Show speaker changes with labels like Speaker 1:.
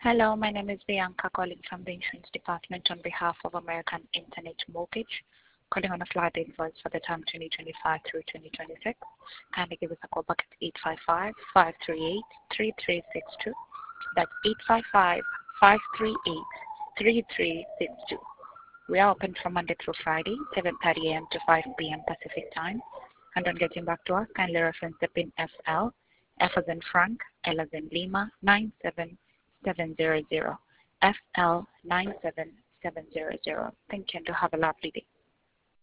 Speaker 1: Hello, my name is Bianca calling from the insurance department on behalf of American Internet Mortgage, calling on a flood invoice for the term 2025 through 2026. Kindly give us a call back at 855-538-3362. That's 855-538-3362. We are open from Monday through Friday, 7:30 a.m. to 5 p.m. Pacific time. And on getting back to us, kindly reference the PIN FL, F as in Frank, L as in Lima, 97700, FL 97700. Thank you and to have a lovely day.